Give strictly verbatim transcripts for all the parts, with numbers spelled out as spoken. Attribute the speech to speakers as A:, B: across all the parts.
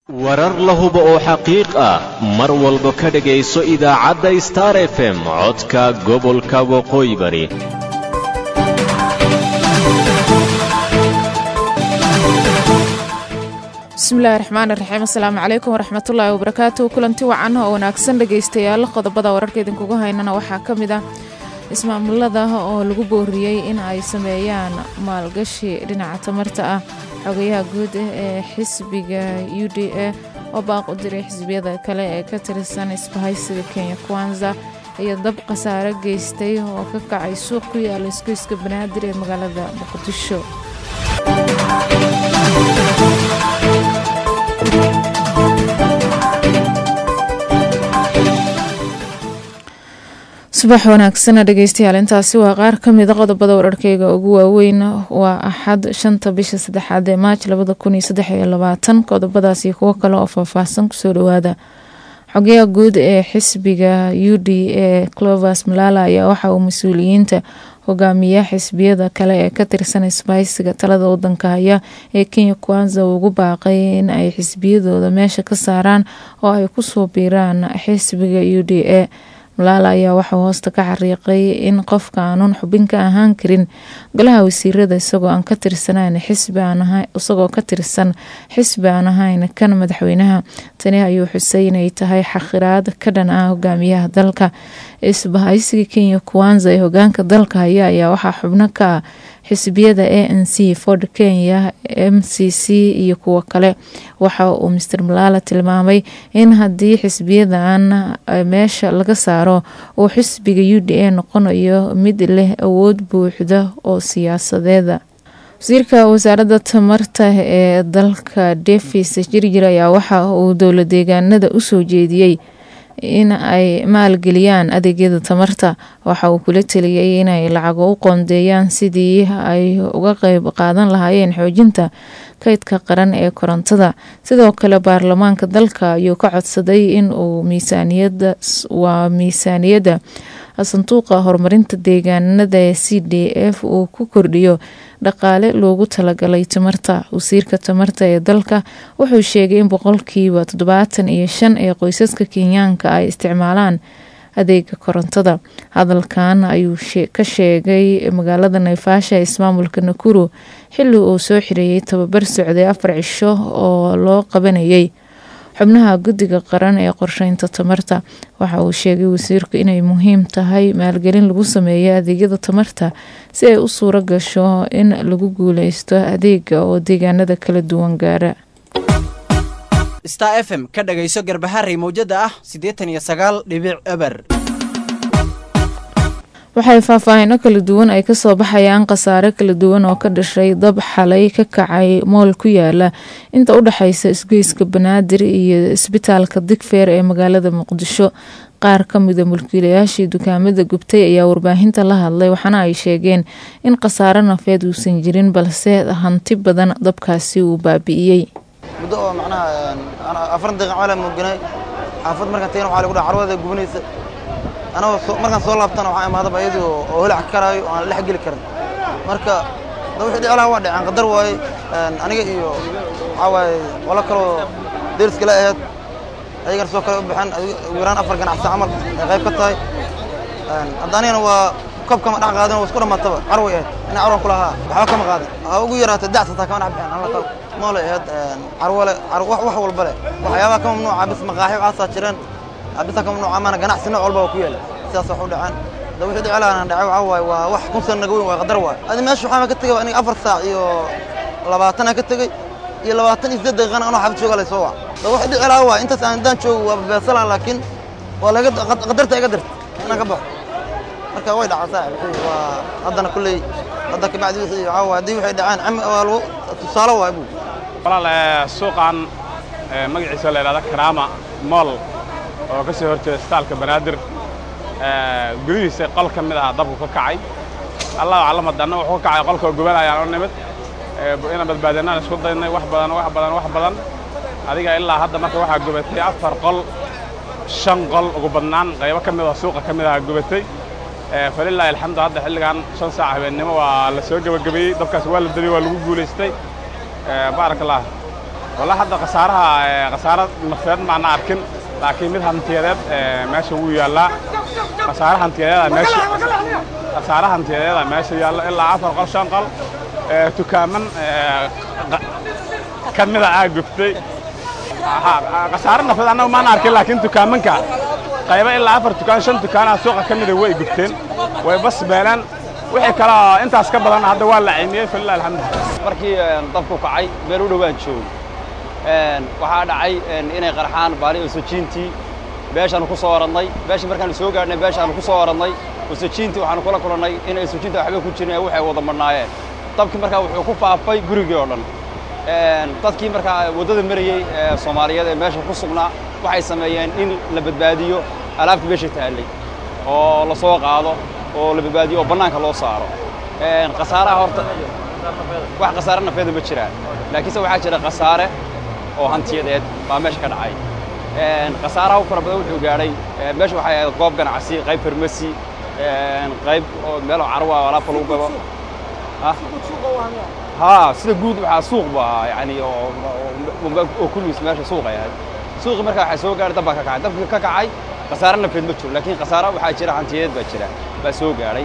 A: warar la hubo oo xaqiiq ah mar walba ka dhagayso idaacadda Star F M codka gobolka waqooyi bari.
B: bismillaahi raxmaani raxiim assalaamu calaykum waraxmatullaahi wabarakaatuh kulanti wacan oo wanaagsan dhagaystayaal qodobada wararka idinkugu haynana waxaa ka mid ah ismaamulada oo lagu booriyey in ay sameeyaan maalgashi dhinaca tamarta ah xogayaha guud ee xisbiga U D A oo baaq u diray xisbiyada kale ee ka tirsan isbahaysiga Kenya Kwanza iyo dab khasaare geystay oo ka kacay suuq ku yaala isgoyska Banaadir ee magaalada Muqdisho. subax wanaagsan dhageystayaal intaasi waa qaar ka mid ah qodobada wararkayga ugu waaweyn waa axad shanta bisha saddexaad ee Maarch labada kun iyo saddex iyo labaatan qodobadaasi kuwa kale oo faahfaahsan kusoo dhawaada. xogayaha guud ee xisbiga U D A Clovis Malala ayaa waxa uu mas'uuliyiinta hogaamiya xisbiyada kale ee ka tirsan isbahaysiga talada wadanka haya ee Kenya Kwanza ugu baaqay in ay xisbiyadooda meesha ka saaraan oo ay ku soo biiraan xisbiga U D A. Malala ayaa waxa hoosta ka xariiqay in qofka aanun xubin ka ahaan karin golaha wasiirada isagoo aan ka tirsanayn xisbi aan ahayn isagoo ka tirsan xisbi aan ahayn kan madaxweynaha. tani ayuu xusay inay tahay xaqiraad ka dhan ah hogaamiyaha dalka. isbahaysiga Kenya Kwanza ee hogaanka dalka haya ayaa waxaa xubno ka ah xisbiyada A N C, Ford Kenya, M C C iyo kuwa kale. waxa uu Mister Malala tilmaamay in haddii xisbiyadan meesha laga saaro uu xisbiga U D A noqonayo mid leh awood buuxda oo siyaasadeed. wasiirka wasaaradda tamarta ee dalka Davis Jirjir ayaa waxa uu dowlad deegaanada u soo jeediyey in ay maalgeliyaan adeegyada tamarta. waxa uu kula taliyay in ay lacag u qoondeeyaan sidii ay uga qayb qaadan lahaayeen xoojinta kaydka qaran ee korontada. sidoo kale baarlamaanka dalka ayuu ka codsaday in uu miisaaniyadda waa miisaaniyadda sanduuqa horumarinta deegaanada ee C D F uu ku kordhiyo dhaqaale loogu talagalay tamarta. wasiirka tamarta ee dalka wuxuu sheegay in boqolkiiba toddobaatan iyo shan ee qoysaska Kenyaanka ay isticmaalaan adeega korontada. hadalkan ayuu ka sheegay magaalada Naivasha ee ismaamulka Nakuru xilli uu soo xireeyay tababar socday afar cisho oo loo qabanayay xubnaha guddiga qaran ee qorsheynta tamarta. waxa uu sheegay wasiirku inay muhiim tahay maalgelin lagu sameeyo adeegyada tamarta si ay u suuro gasho in lagu guuleysto adeega oo deegaanada kala duwan gaara.
C: Star F M ka dhagayso Garbaharey mowjada ah siddeetan iyo sagaal dhibic eber.
B: waxay faahfaahin kala duwan ay ka soo baxayaan khasaare kala duwan oo ka dhashay dab xalay ka kacay mool ku yaala inta u dhaxaysa isgoyska Banaadir iyo isbitaalka Digfaar ee magaalada Muqdisho. qaar ka mid ah mulkiilayaashii dukaamada gubtay ayaa warbaahinta la hadlay waxaana ay sheegeen in khasaare nafeed uusan jirin balse hanti badan dabkaasi uu baabi'iyey.
D: muddo oo macnaha ana afar daqiiqo caalam muganay xaafad markaan teen waxa lagu dhac carwada gubnaysa ana markaan soo laabtana waxa imaada bayadu oo holac karaayo aan la xigil karin marka wixii dhicilaa waa dhacaan qadar waay aniga iyo waxa waay wala kale deerska la ahayd ayaga soo kale u baxan wiiraan afar ganacsi camal qayb ka tahay hadanina waa koobka ma dhac qaadan oo isku dhamaataba carway ahayd ina carwan kula ahaa waxa kama qaadan ha ugu yaraatay dacta taa kama dhaxbaan alla ka moole ahayd carwale wax wax walba leh waxyaabaha ka mamnuuca bis maqaaxi waxa jireen abisa ka mamnuuca ama ganacsi nooc walba ku yeelay sidaas wax u dhacaan dawladda dhicilana dhacay waxa waay waa wax kun san naga weyn waa qadar waay adi meesha waxa ka tagay aniga afar saac iyo labaatan ka tagay iyo labaatan iyo saddex daqiiqo anoo xabad jooga soo waa dawladda dhicilaa waa intaas aan daan joogo waa beesala laakiin waa laga qadarta iga dirta ina ka baxo marka way dhacaysaa waa hadana kulay hadda ka bacdi wixii waxa waa hadii waxay dhacaan am waa lagu tusaale waa buu
E: walaal suuqan magaciisa la yiraahdo Karama Mall oo ka soo horjeeda isbitaalka Banaadir ee gudihiisa qol ka mid ah dabku ka kacay. Allah calama dana wuxuu ka kacay qolka gubanayaan oo nimid ee ina badbaadinaan isku daynay wax badan wax badan wax badan adiga ilaa hadda marka waxa gubatay afar qol shan qol ugu badnaan qaybo ka mid ah suuqa ka mid ah gubatay ee falillahi alxamdu hadda xilligan shan saac habeenimo waa la soo gabagabay dabkaas waa la dali waa lagu guuleystay ee barakallah والله حتى قصارها قصارة مفيد معنا أركن لكن مدها انتيادات ماشي ويالا قصارها انتيادات ماشي قصارها انتيادات ماشي يلا إلا عفر قرشان قل تكامن كان مدها عاقبتي قصارنا فد أنا ما نعرف لكن تكامن كا قيمة إلا عفر تكان شن تكان سوق كم مدة وي قبتين وبس بيلان وحي كلا أنت أسكب لنا هذا ولا عيني في الله الحمد
F: markii dabku kacay meel u dhawaan joog een waxa dhacay inay qarxaan baari usajintii beeshan ku soo oranay beeshan markaan soo gaarnay beeshan ku soo oranay usajintii waxaan kula kulanay inay usajinta waxba ku jireen waxay wada marnaayeen dabkii markaa wuxuu ku faafay gurigii oo dhan een dadkii markaa wadada marayay Soomaaliyeed ee meesha ku sugnaa waxay sameeyeen in la badbaadiyo alaabta beesha taalay oo la soo qaado oo la badbaadiyo banaanka loo saaro een qasaaraha horta wax qasaare nafeed ma jiraan laakiin se waxa jira qasaare oo hantiyadeed baa meesha ka dhacay een qasaaraha fara badan wuxuu gaaray meesha waxa ay goob ganacsi qayb farmasi een qayb oo meel carwa wala falo gabo ha ha sida guud waxa suuq baa yani oo oo kullu meesha suuq ay suuq marka waxa soo gaaray dabka ka kacay dabka ka kacay qasaare nafeed ma jiro laakiin qasaare waxa jira hantiyadeed baa jira baa soo gaaray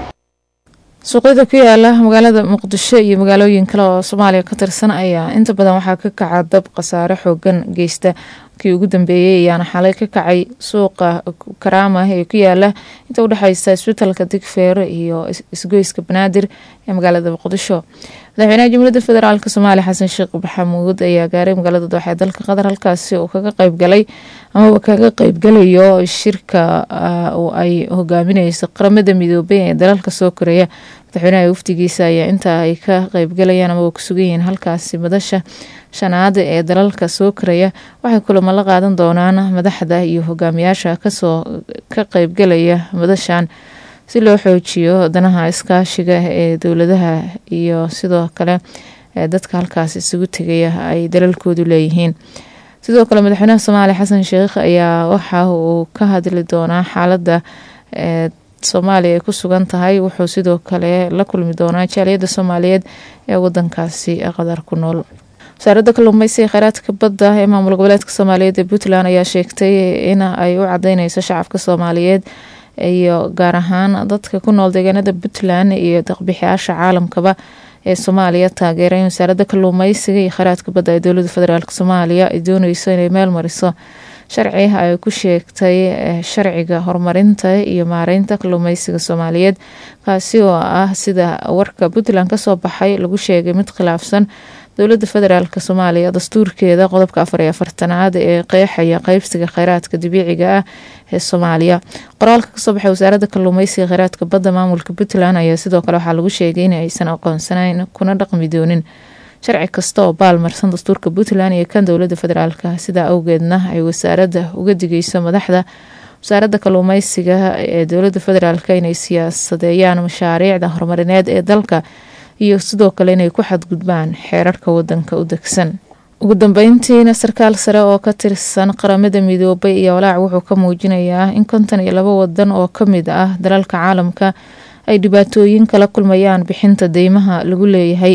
B: suuqyada ku yaala magaalada Muqdisho iyo magaalooyin kale oo Soomaaliya ka tirsan ayaa inta badan waxaa ka kacay dab qasaare xoogan geysta kii ugu dambeeyay ayaana xalay ka kacay suuqa Karaama ee ku yaala inta u dhaxaysa isbitaalka Digfeer iyo isgoyska Banaadir ee magaalada Muqdisho. Madaxweynaha Jamhuuriyadda Federaalka Soomaaliya Xasan Sheekh Maxamuud ayaa gaaray magaalada Dooxa dalka Qatar halkaasi oo kaga qayb galay ama kaga qayb galayo shirka oo ay hogaaminayso qaramada midoobay ee dalalka soo koreeya. madaxweynaha wafdigiisa ayaa inta ay ka qayb galayaan ama ku sugan yihiin halkaasi madasha shanaad ee dalalka soo koreeya waxay kulamo la qaadan doonaan madaxda iyo hogaamiyaasha kasoo ka qayb galaya madashan si loo xoojiyo danaha iskaashiga ee dowladaha iyo sidoo kale dadka halkaasi isugu tagaya ay dalalkoodu leeyihiin. sidoo kale madaxweynaha Soomaaliya Xasan Sheekh ayaa waxa uu ka hadli doonaa xaaladda ee Soomaaliya ku sugan tahay wuxuu sidoo kale la kulmi doonaa jaaliyada Soomaaliyeed ee wadankaasi Qatar ku nool. wasaaradda kalluumaysiga kheyraadka badda ee maamul goboleedka Soomaaliyeed ee Puntland ayaa sheegtay in ay u cadeynayso shacabka Soomaaliyeed iyo gaar ahaan dadka ku nool deegaanada Puntland iyo daqbixiyaasha caalamkaba ee Soomaaliya taageeray wasaaradda kalluumaysiga iyo kheyraadka badda ee dowladda federaalka Soomaaliya ay doonayso inay meel mariso sharci ay ku sheegtay sharciga horumarinta iyo maareynta kalluumaysiga Soomaaliyeed kaasi oo ah sida warka Puntland ka soo baxay lagu sheegay mid khilaafsan dowladda federaalka Soomaaliya dastuurkeeda qodobka afar iyo afartanaad ee qeexaya qaybsiga kheyraadka dabiiciga ah ee Soomaaliya. qoraalka ka soo baxay wasaaradda kalluumaysiga kheyraadka badda maamulka Puntland ayaa sidoo kale waxaa lagu sheegay in aysan aqoonsanayn kuna dhaqmi doonin sharci kasta oo baalmarsan dastuurka Puntland iyo kan dowladda federaalka sida awgeedna ay wasaaradda uga digayso madaxda wasaaradda kalluumaysiga ee dowladda federaalka inay siyaasadeeyaan mashaariicda horumarineed ee dalka iyo sidoo kale inay ku xadgudbaan xeerarka wadanka u degsan. ugu dambeyntiina sarkaal sare oo ka tirsan qaramada midoobay iyo walaac wuxuu ka muujinayaa in konton iyo laba wadan oo ka mid ah dalalka caalamka ay dhibaatooyin kala kulmayaan bixinta deymaha lagu leeyahay.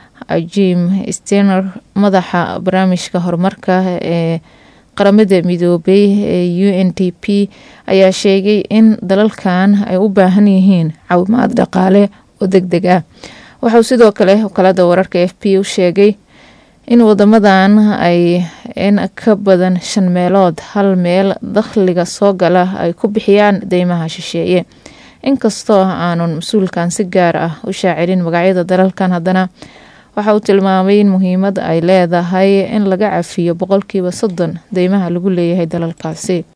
B: Jim Steiner madaxa barnaamijka horumarka ee qaramada midoobay ee U N D P ayaa sheegay in dalalkan ay u baahan yihiin caawimaad dhaqaale oo degdeg ah. waxaa sidoo kale wakaalada wararka F P u sheegay in wadamadan ay in ka badan shan meelood hal meel dakhliga soo gala ay ku bixiyaan deymaha shisheeye. inkastoo aanun mas-uulkan si gaar ah u shaacilin magacyada dalalkan haddana waxa uu tilmaamay in muhiimad ay leedahay in laga cafiyo boqolkiiba soddon deymaha lagu leeyahay dalalkaasi.